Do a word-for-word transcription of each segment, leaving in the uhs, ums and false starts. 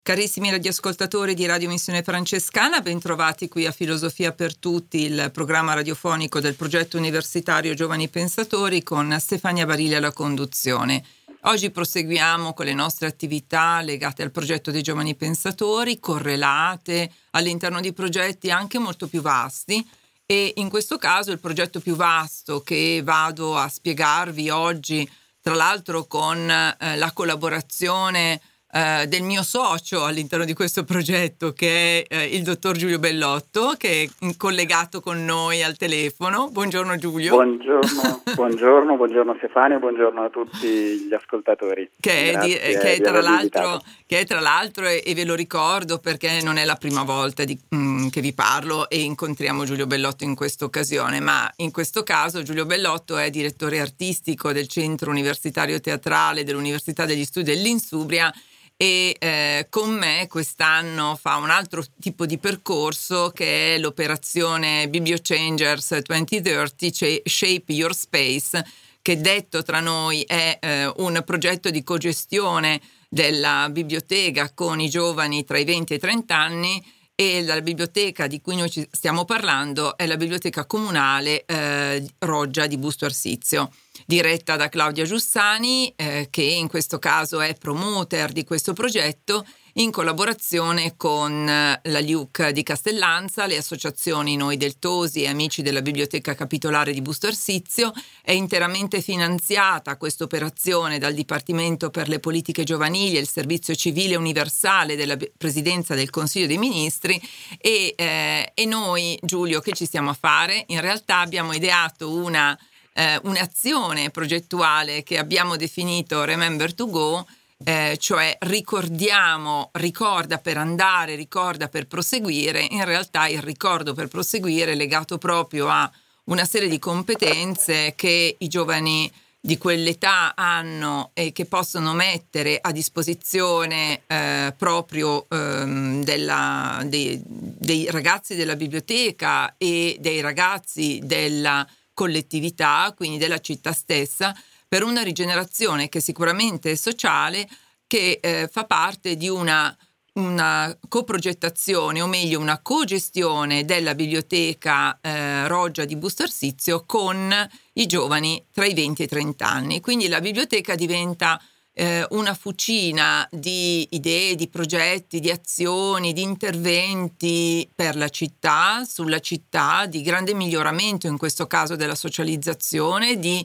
Carissimi radioascoltatori di Radio Missione Francescana, bentrovati qui a Filosofia per Tutti, il programma radiofonico del progetto universitario Giovani Pensatori con Stefania Barile alla conduzione. Oggi proseguiamo con le nostre attività legate al progetto dei Giovani Pensatori, correlate all'interno di progetti anche molto più vasti, e in questo caso il progetto più vasto che vado a spiegarvi oggi, tra l'altro con eh, la collaborazione Uh, del mio socio all'interno di questo progetto, che è uh, il dottor Giulio Bellotto, che è collegato con noi al telefono. Buongiorno Giulio. Buongiorno, buongiorno, buongiorno Stefania, buongiorno a tutti gli ascoltatori. Che è, di, che, è tra l'altro, che è tra l'altro, e, e ve lo ricordo perché non è la prima volta di, mh, che vi parlo e incontriamo Giulio Bellotto in questa occasione, ma in questo caso Giulio Bellotto è direttore artistico del Centro Universitario Teatrale dell'Università degli Studi dell'Insubria, e eh, con me quest'anno fa un altro tipo di percorso che è l'operazione BiblioChangers duemilatrenta Shape Your Space, che detto tra noi è eh, un progetto di cogestione della biblioteca con i giovani tra i venti e i trenta anni, e la biblioteca di cui noi ci stiamo parlando è la biblioteca comunale eh, Roggia di Busto Arsizio, diretta da Claudia Giussani, eh, che in questo caso è promoter di questo progetto in collaborazione con la L I U C di Castellanza, le associazioni Noi del Tosi e Amici della Biblioteca Capitolare di Busto Arsizio. È interamente finanziata questa operazione dal Dipartimento per le Politiche Giovanili e il Servizio Civile Universale della Presidenza del Consiglio dei Ministri, e, eh, e noi, Giulio, che ci stiamo a fare? In realtà abbiamo ideato una Eh, un'azione progettuale che abbiamo definito Remember to Go, eh, cioè ricordiamo, ricorda per andare, ricorda per proseguire. In realtà il ricordo per proseguire è legato proprio a una serie di competenze che i giovani di quell'età hanno e che possono mettere a disposizione eh, proprio ehm, della, dei, dei ragazzi della biblioteca e dei ragazzi della collettività, quindi della città stessa, per una rigenerazione che sicuramente è sociale, che eh, fa parte di una, una coprogettazione, o meglio una cogestione della biblioteca eh, Roggia di Busto Arsizio con i giovani tra i venti e i trenta anni. Quindi la biblioteca diventa Eh, una fucina di idee, di progetti, di azioni, di interventi per la città, sulla città, di grande miglioramento in questo caso della socializzazione, di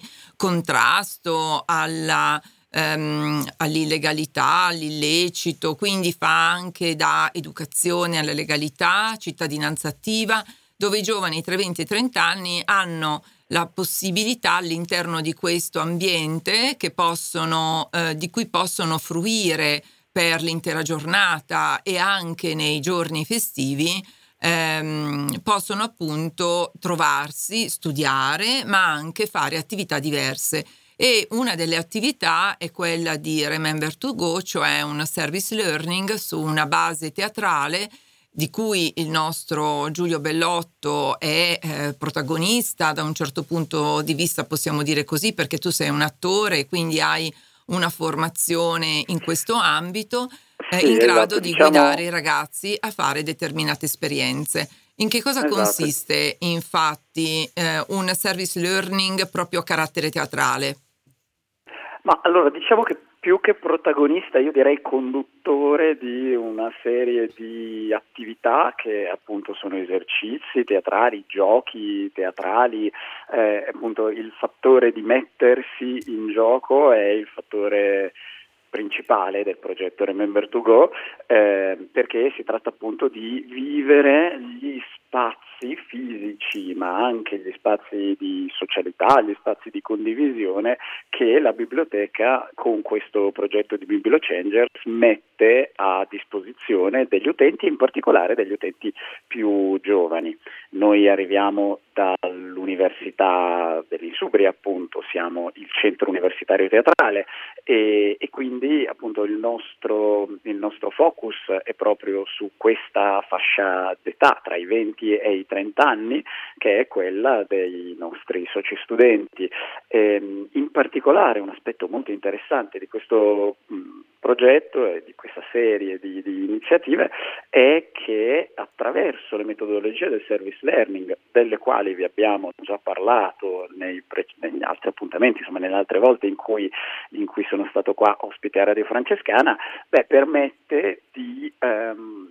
contrasto alla, ehm, all'illegalità, all'illecito, quindi fa anche da educazione alla legalità, cittadinanza attiva, dove i giovani tra i venti e i trenta anni hanno la possibilità all'interno di questo ambiente che possono, eh, di cui possono fruire per l'intera giornata e anche nei giorni festivi, ehm, possono appunto trovarsi, studiare, ma anche fare attività diverse. E una delle attività è quella di Remember to Go, cioè un service learning su una base teatrale, di cui il nostro Giulio Bellotto è eh, protagonista da un certo punto di vista, possiamo dire così, perché tu sei un attore e quindi hai una formazione in questo ambito, eh, sì, in grado esatto, di diciamo... guidare i ragazzi a fare determinate esperienze. In che cosa esatto. consiste infatti eh, un service learning proprio a carattere teatrale? Ma allora diciamo che più che protagonista io direi conduttore di una serie di attività che appunto sono esercizi teatrali, giochi teatrali, eh, appunto il fattore di mettersi in gioco è il fattore principale del progetto Remember to Go, eh, perché si tratta appunto di vivere gli spazi fisici ma anche gli spazi di socialità, gli spazi di condivisione che la biblioteca con questo progetto di BiblioChangers mette a disposizione degli utenti, in particolare degli utenti più giovani. Noi arriviamo dall'Università dell'Insubria, appunto, siamo il centro universitario teatrale e, e quindi appunto il nostro, il nostro focus è proprio su questa fascia d'età tra i venti venti e i trenta anni, che è quella dei nostri soci studenti. E, in particolare un aspetto molto interessante di questo mh, progetto e di questa serie di, di iniziative è che attraverso le metodologie del service learning, delle quali vi abbiamo già parlato nei pre- negli altri appuntamenti, insomma nelle altre volte in cui, in cui sono stato qua ospite a Radio Francescana, beh, permette di ehm,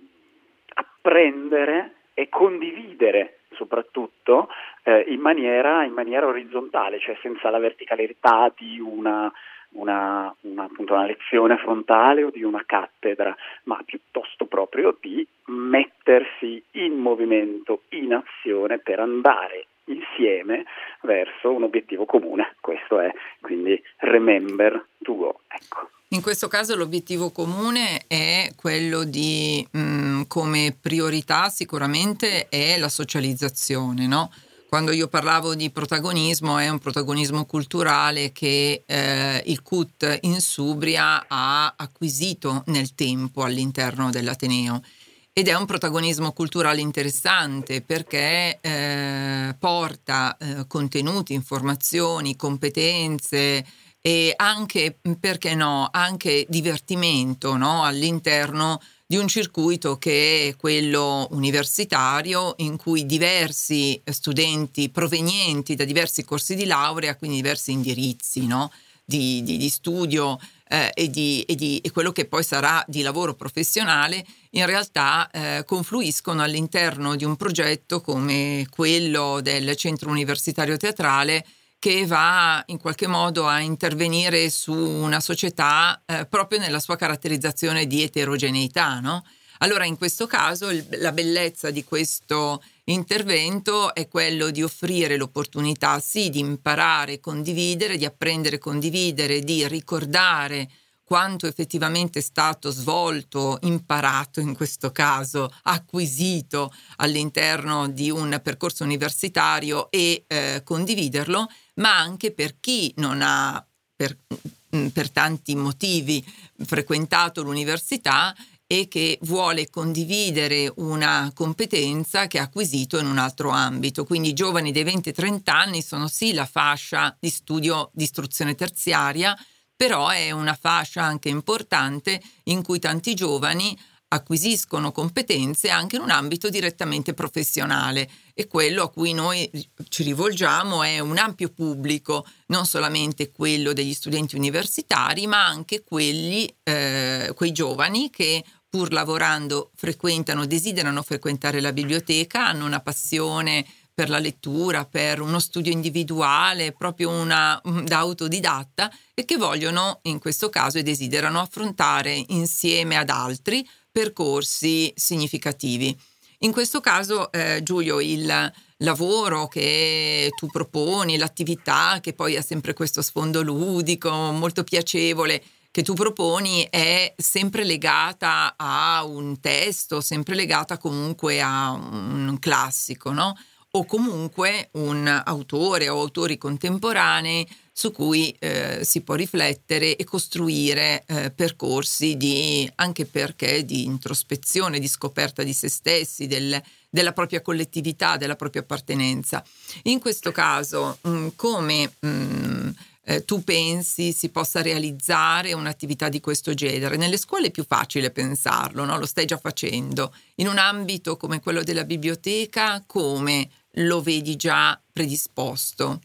apprendere e condividere soprattutto eh, in maniera, in maniera orizzontale, cioè senza la verticalità di una Una, una, appunto una lezione frontale o di una cattedra, ma piuttosto proprio di mettersi in movimento, in azione per andare insieme verso un obiettivo comune. Questo è quindi remember to go. Ecco. In questo caso l'obiettivo comune è quello di mh, come priorità sicuramente è la socializzazione, no? Quando io parlavo di protagonismo è un protagonismo culturale che eh, il C U T in Subria ha acquisito nel tempo all'interno dell'Ateneo ed è un protagonismo culturale interessante perché eh, porta eh, contenuti, informazioni, competenze e anche, perché no, anche divertimento, no? All'interno di un circuito che è quello universitario in cui diversi studenti provenienti da diversi corsi di laurea, quindi diversi indirizzi, no? di, di, di studio eh, e, di, e, di, e quello che poi sarà di lavoro professionale, in realtà eh, confluiscono all'interno di un progetto come quello del Centro Universitario Teatrale, che va in qualche modo a intervenire su una società eh, proprio nella sua caratterizzazione di eterogeneità, no? Allora in questo caso il, la bellezza di questo intervento è quello di offrire l'opportunità sì di imparare, condividere, di apprendere, condividere, di ricordare quanto effettivamente è stato svolto, imparato in questo caso, acquisito all'interno di un percorso universitario e eh, condividerlo, ma anche per chi non ha, per, per tanti motivi, frequentato l'università e che vuole condividere una competenza che ha acquisito in un altro ambito. Quindi i giovani dei venti trenta anni sono sì la fascia di studio di istruzione terziaria, però è una fascia anche importante in cui tanti giovani acquisiscono competenze anche in un ambito direttamente professionale, e quello a cui noi ci rivolgiamo è un ampio pubblico, non solamente quello degli studenti universitari, ma anche quelli, eh, quei giovani che pur lavorando frequentano, desiderano frequentare la biblioteca, hanno una passione per la lettura, per uno studio individuale, proprio una da autodidatta, e che vogliono in questo caso e desiderano affrontare insieme ad altri percorsi significativi. In questo caso, eh, Giulio, il lavoro che tu proponi, l'attività che poi ha sempre questo sfondo ludico, molto piacevole, che tu proponi è sempre legata a un testo, sempre legata comunque a un classico, no? O comunque un autore o autori contemporanei su cui eh, si può riflettere e costruire eh, percorsi di, anche perché di introspezione, di scoperta di se stessi, del, della propria collettività, della propria appartenenza. In questo caso, mh, come mh, eh, tu pensi si possa realizzare un'attività di questo genere? Nelle scuole è più facile pensarlo, no? Lo stai già facendo. In un ambito come quello della biblioteca, come lo vedi già predisposto?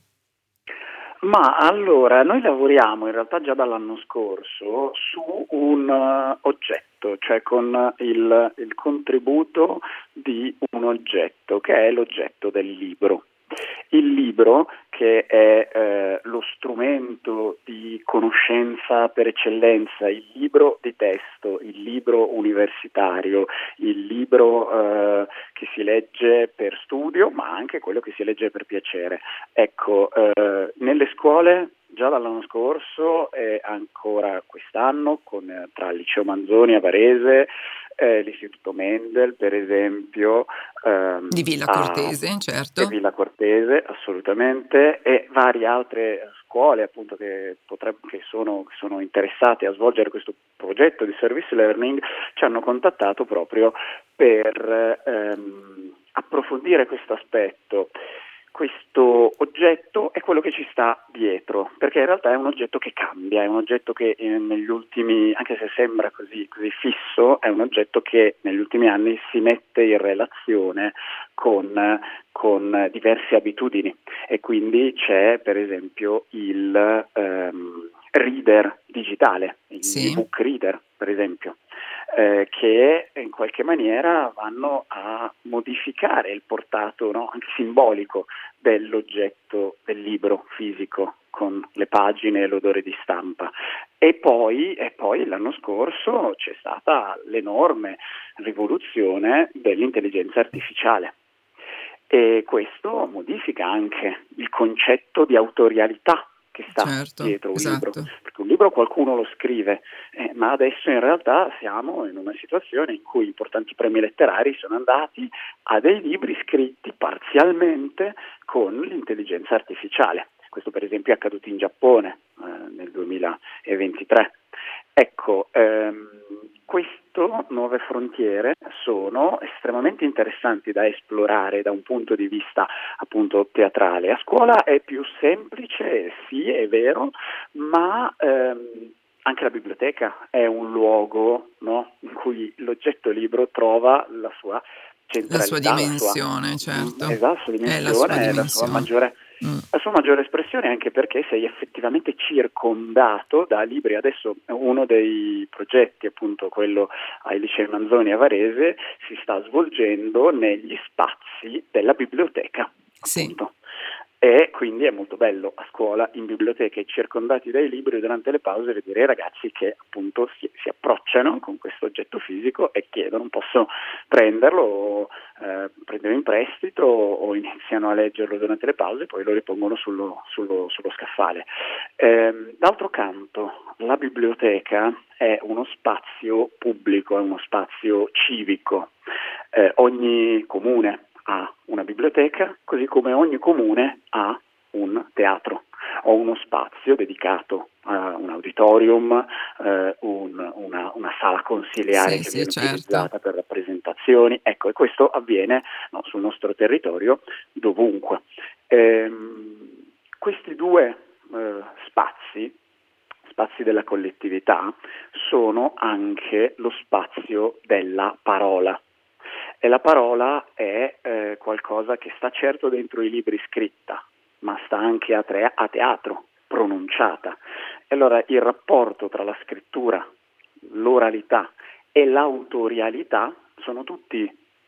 Ma allora, noi lavoriamo in realtà già dall'anno scorso su un uh, oggetto, cioè con il, il contributo di un oggetto, che è l'oggetto del libro. Il libro, che è eh, lo strumento di conoscenza per eccellenza, il libro di testo, il libro universitario, il libro eh, che si legge per studio, ma anche quello che si legge per piacere. Ecco, eh, nelle scuole già dall'anno scorso e ancora quest'anno con, tra il Liceo Manzoni a Varese, eh, l'Istituto Mendel per esempio, ehm, Di Villa Cortese, a, certo. e Villa Cortese assolutamente, e varie altre scuole appunto che, potreb- che, sono, che sono interessate a svolgere questo progetto di service learning ci hanno contattato proprio per ehm, approfondire questo aspetto, questo oggetto è quello che ci sta dietro, perché in realtà è un oggetto che cambia, è un oggetto che eh, negli ultimi, anche se sembra così, così fisso, è un oggetto che negli ultimi anni si mette in relazione con, con diverse abitudini, e quindi c'è per esempio il ehm, reader digitale, il Sì. book reader per esempio. Eh, che in qualche maniera vanno a modificare il portato, no, anche simbolico dell'oggetto del libro fisico con le pagine e l'odore di stampa. E poi, e poi l'anno scorso c'è stata l'enorme rivoluzione dell'intelligenza artificiale, e questo modifica anche il concetto di autorialità che sta Certo, dietro un esatto. libro, perché un libro qualcuno lo scrive, eh, ma adesso in realtà siamo in una situazione in cui importanti premi letterari sono andati a dei libri scritti parzialmente con l'intelligenza artificiale. Questo per esempio è accaduto in Giappone eh, nel duemilaventitré. Ecco, ehm, queste nuove frontiere sono estremamente interessanti da esplorare da un punto di vista appunto teatrale. A scuola è più semplice, sì, è vero, ma ehm, anche la biblioteca è un luogo, no, in cui l'oggetto libro trova la sua centralità, La sua dimensione, la sua, certo. esatto, sua È dimensione, la sua la dimensione. sua maggiore Mm. la sua maggiore espressione, anche perché sei effettivamente circondato da libri. Adesso uno dei progetti, appunto quello ai Licei Manzoni a Varese, si sta svolgendo negli spazi della biblioteca, appunto. Sì. E quindi è molto bello a scuola, in biblioteche, circondati dai libri, durante le pause vedere i ragazzi che appunto si, si approcciano con questo oggetto fisico e chiedono: posso prenderlo, o, eh, prenderlo in prestito, o iniziano a leggerlo durante le pause e poi lo ripongono sullo, sullo, sullo scaffale. Eh, d'altro canto, la biblioteca è uno spazio pubblico, è uno spazio civico. Eh, ogni comune ha una biblioteca, così come ogni comune ha un teatro o uno spazio dedicato a un auditorium, eh, un, una, una sala consiliare Sì, che sì, viene certo. utilizzata per rappresentazioni. Ecco, e questo avviene, no, sul nostro territorio dovunque. Ehm, questi due eh, spazi, spazi della collettività, sono anche lo spazio della parola. E la parola è eh, qualcosa che sta certo dentro i libri scritta, ma sta anche a, tre- a teatro, pronunciata. E allora il rapporto tra la scrittura, l'oralità e l'autorialità sono tutti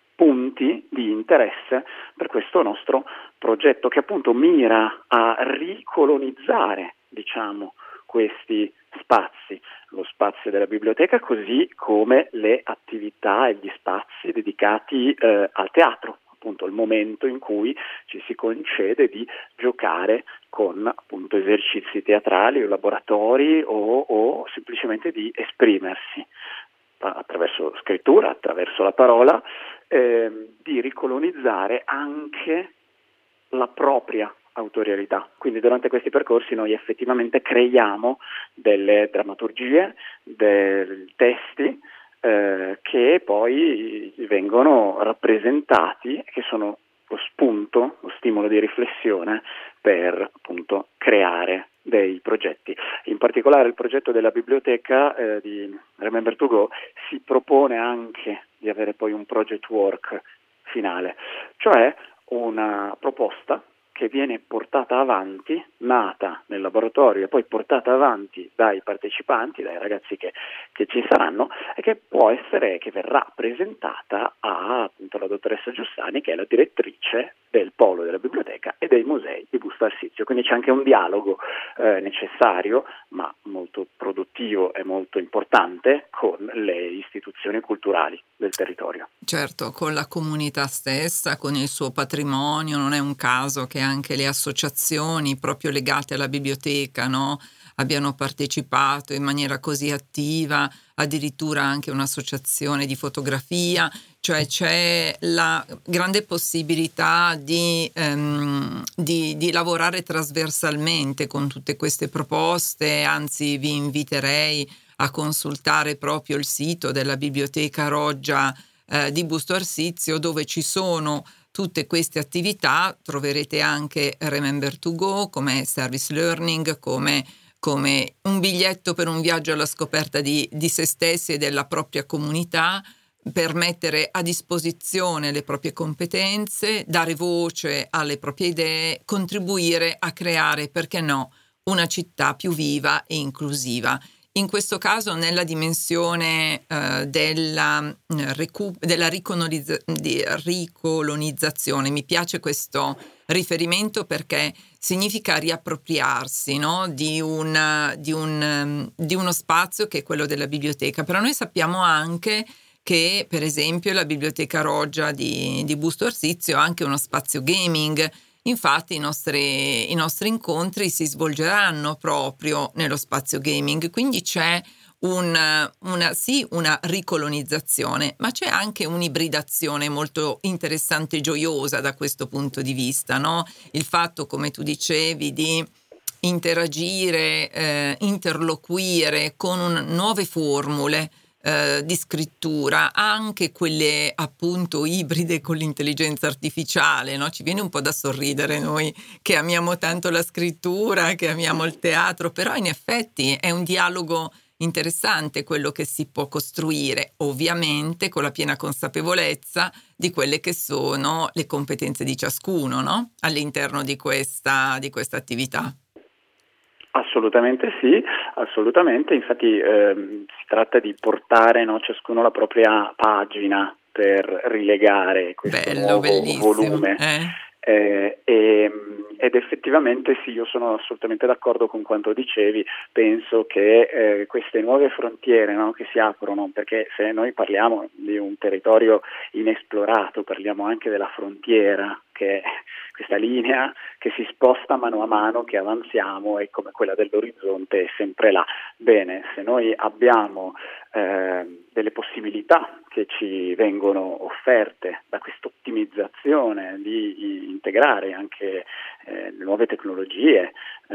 punti di interesse per questo nostro progetto, che appunto mira a ricolonizzare, diciamo, questi spazi, lo spazio della biblioteca, così come le attività e gli spazi dedicati eh, al teatro, appunto il momento in cui ci si concede di giocare con appunto esercizi teatrali o laboratori, o, o semplicemente di esprimersi attraverso scrittura, attraverso la parola, eh, di ricolonizzare anche la propria autorialità. Quindi durante questi percorsi noi effettivamente creiamo delle drammaturgie, dei testi eh, che poi vengono rappresentati, che sono lo spunto, lo stimolo di riflessione per appunto creare dei progetti. In particolare il progetto della biblioteca eh, di Remember to Go si propone anche di avere poi un project work finale, cioè una proposta che viene portata avanti, nata nel laboratorio e poi portata avanti dai partecipanti, dai ragazzi che, che ci saranno, e che può essere, che verrà presentata a appunto la dottoressa Giussani, che è la direttrice del polo della biblioteca e dei musei di Busto Arsizio. Quindi c'è anche un dialogo eh, necessario, ma molto produttivo e molto importante, con le istituzioni culturali del territorio. Certo, con la comunità stessa, con il suo patrimonio. Non è un caso che anche le associazioni proprio legate alla biblioteca, no, abbiano partecipato in maniera così attiva, addirittura anche un'associazione di fotografia, cioè c'è la grande possibilità di, ehm, di, di lavorare trasversalmente con tutte queste proposte. Anzi, vi inviterei a consultare proprio il sito della Biblioteca Roggia eh, di Busto Arsizio, dove ci sono tutte queste attività troverete anche Remember to Go come service learning, come, come un biglietto per un viaggio alla scoperta di, di se stessi e della propria comunità, per mettere a disposizione le proprie competenze, dare voce alle proprie idee, contribuire a creare, perché no, una città più viva e inclusiva. In questo caso nella dimensione eh, della, recu- della ricolonizza- di ricolonizzazione. Mi piace questo riferimento perché significa riappropriarsi, no? di, una, di, un, di uno spazio che è quello della biblioteca. Però noi sappiamo anche che per esempio la Biblioteca Roggia di, di Busto Arsizio ha anche uno spazio gaming. Infatti i nostri, i nostri incontri si svolgeranno proprio nello spazio gaming, quindi c'è un, una, sì, una ricolonizzazione, ma c'è anche un'ibridazione molto interessante e gioiosa da questo punto di vista, no? Il fatto, come tu dicevi, di interagire, eh, interloquire con un, nuove formule Eh, di scrittura, anche quelle appunto ibride con l'intelligenza artificiale, no? Ci viene un po' da sorridere noi che amiamo tanto la scrittura, che amiamo il teatro, però in effetti è un dialogo interessante quello che si può costruire, ovviamente con la piena consapevolezza di quelle che sono le competenze di ciascuno, no? All'interno di questa, di questa attività. Assolutamente sì, assolutamente, infatti ehm, si tratta di portare, no, ciascuno la propria pagina per rilegare questo Bello, nuovo bellissimo, volume. eh? Eh, e, ed effettivamente sì, io sono assolutamente d'accordo con quanto dicevi, penso che eh, queste nuove frontiere, no, che si aprono, perché se noi parliamo di un territorio inesplorato, parliamo anche della frontiera, che è questa linea che si sposta mano a mano che avanziamo e come quella dell'orizzonte è sempre là. Bene, se noi abbiamo eh, delle possibilità che ci vengono offerte da questa ottimizzazione di, di integrare anche eh, le nuove tecnologie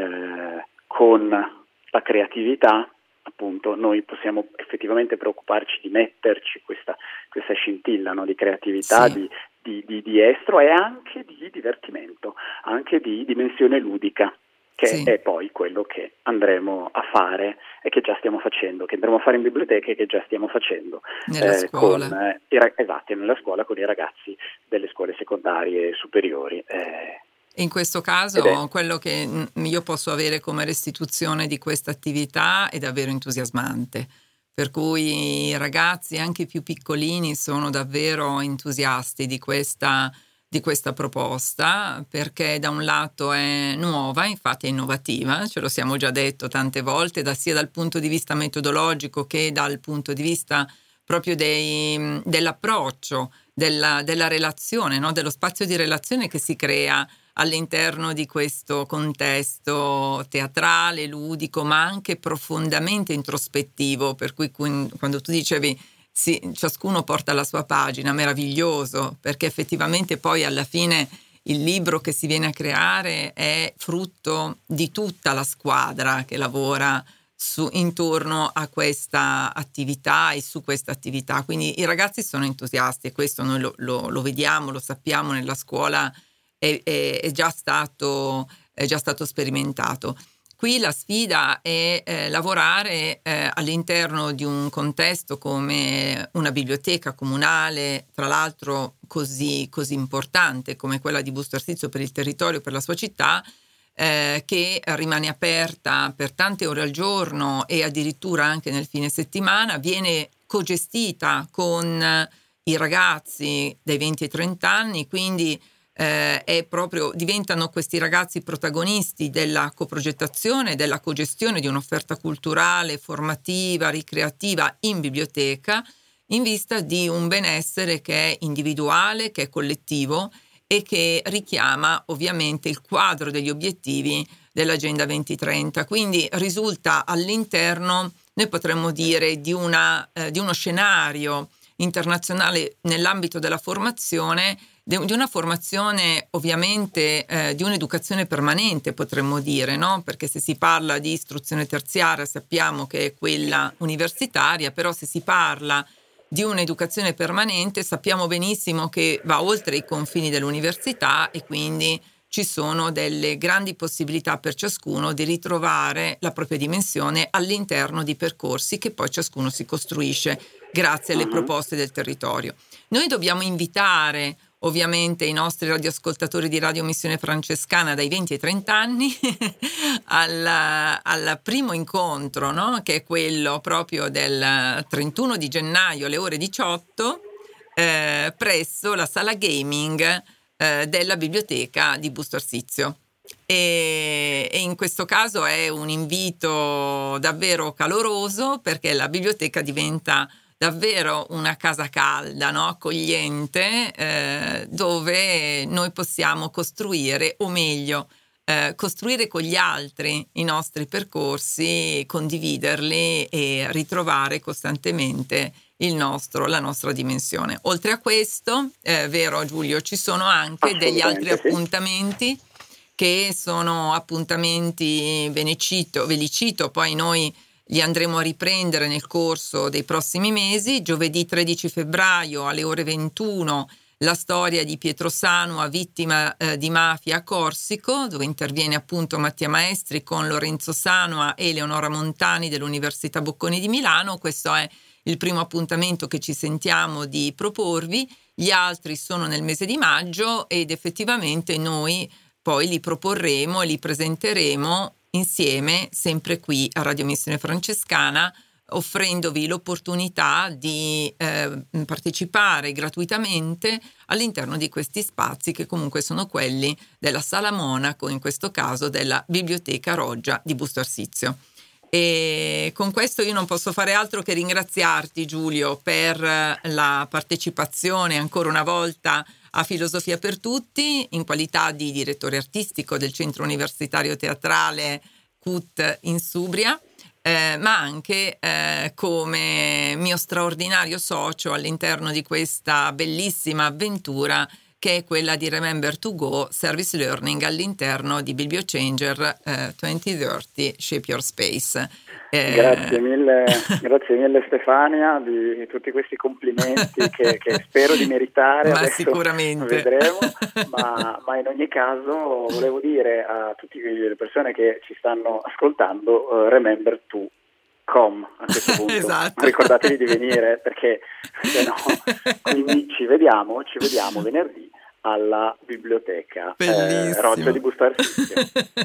eh, con la creatività, appunto noi possiamo effettivamente preoccuparci di metterci questa, questa scintilla, no, di creatività, Sì. di, di, di, di estro e anche di divertimento, anche di dimensione ludica, che Sì. è poi quello che andremo a fare e che già stiamo facendo, che andremo a fare in biblioteca e che già stiamo facendo Nella eh, scuola. con eh, i, esatto, nella scuola con i ragazzi delle scuole secondarie e superiori. Eh, In questo caso quello che io posso avere come restituzione di questa attività è davvero entusiasmante, per cui i ragazzi anche più piccolini sono davvero entusiasti di questa, di questa proposta, perché da un lato è nuova, infatti è innovativa, ce lo siamo già detto tante volte, da, sia dal punto di vista metodologico che dal punto di vista proprio dei, dell'approccio, della, della relazione, no? Dello spazio di relazione che si crea all'interno di questo contesto teatrale, ludico, ma anche profondamente introspettivo, per cui quando tu dicevi sì, ciascuno porta la sua pagina, meraviglioso, perché effettivamente poi alla fine il libro che si viene a creare è frutto di tutta la squadra che lavora su, intorno a questa attività e su questa attività, quindi i ragazzi sono entusiasti e questo noi lo, lo, lo vediamo, lo sappiamo nella scuola. È, è, è, già stato, è già stato sperimentato. Qui la sfida è eh, lavorare eh, all'interno di un contesto come una biblioteca comunale, tra l'altro così, così importante come quella di Busto Arsizio per il territorio, per la sua città, eh, che rimane aperta per tante ore al giorno e addirittura anche nel fine settimana, viene cogestita con i ragazzi dai venti ai trenta anni, quindi Eh, è proprio, diventano questi ragazzi protagonisti della coprogettazione, della cogestione di un'offerta culturale, formativa, ricreativa in biblioteca, in vista di un benessere che è individuale, che è collettivo e che richiama ovviamente il quadro degli obiettivi dell'Agenda duemilatrenta. Quindi risulta all'interno, noi potremmo dire, di, una, eh, di uno scenario internazionale nell'ambito della formazione, di una formazione ovviamente eh, di un'educazione permanente, potremmo dire, no? Perché se si parla di istruzione terziaria sappiamo che è quella universitaria, però se si parla di un'educazione permanente sappiamo benissimo che va oltre i confini dell'università e quindi ci sono delle grandi possibilità per ciascuno di ritrovare la propria dimensione all'interno di percorsi che poi ciascuno si costruisce grazie alle Mhm. proposte del territorio. Noi dobbiamo invitare ovviamente i nostri radioascoltatori di Radio Missione Francescana dai venti ai trenta anni al, al primo incontro, no? Che è quello proprio del trentuno di gennaio alle ore diciotto eh, presso la sala gaming eh, della biblioteca di Busto Arsizio. E, e in questo caso è un invito davvero caloroso, perché la biblioteca diventa davvero una casa calda, no? Accogliente, eh, dove noi possiamo costruire, o meglio, eh, costruire con gli altri i nostri percorsi, condividerli e ritrovare costantemente il nostro, la nostra dimensione. Oltre a questo, eh, vero Giulio, ci sono anche degli altri Assolutamente sì. appuntamenti che sono appuntamenti, ve ne cito, ve li cito, poi noi li andremo a riprendere nel corso dei prossimi mesi. Giovedì tredici febbraio alle ore ventuno la storia di Pietro Sanua, vittima eh, di mafia a Corsico, dove interviene appunto Mattia Maestri con Lorenzo Sanua e Leonora Montani dell'Università Bocconi di Milano. Questo è il primo appuntamento che ci sentiamo di proporvi. Gli altri sono nel mese di maggio ed effettivamente noi poi li proporremo e li presenteremo insieme, sempre qui a Radio Missione Francescana, offrendovi l'opportunità di eh, partecipare gratuitamente all'interno di questi spazi, che comunque sono quelli della Sala Monaco, in questo caso della Biblioteca Roggia di Busto Arsizio. E con questo io non posso fare altro che ringraziarti, Giulio, per la partecipazione ancora una volta a Filosofia per Tutti, in qualità di direttore artistico del Centro Universitario Teatrale C U T in Subria, eh, ma anche eh, come mio straordinario socio all'interno di questa bellissima avventura che è quella di Remember to Go Service Learning all'interno di BiblioChanger eh, duemilatrenta Shape Your Space. Eh... Grazie mille, grazie mille Stefania di tutti questi complimenti che, che spero di meritare. Ma adesso sicuramente vedremo, ma, ma in ogni caso volevo dire a tutte le persone che ci stanno ascoltando, uh, Remember to Com a questo punto. Esatto. Ricordatevi di venire, perché se no, quindi ci vediamo, ci vediamo venerdì alla biblioteca eh, Roggia di Busto Arsizio.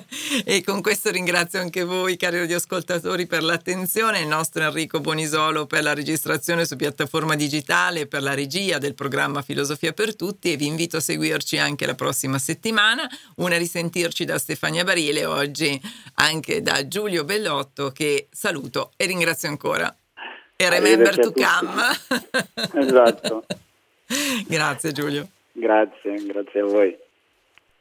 E con questo ringrazio anche voi, cari radioascoltatori, per l'attenzione, il nostro Enrico Bonisolo per la registrazione su piattaforma digitale, per la regia del programma Filosofia per Tutti, e vi invito a seguirci anche la prossima settimana. Una risentirci da Stefania Barile, oggi anche da Giulio Bellotto, che saluto e ringrazio ancora. E remember to come. Esatto. Grazie Giulio. Grazie, grazie a voi.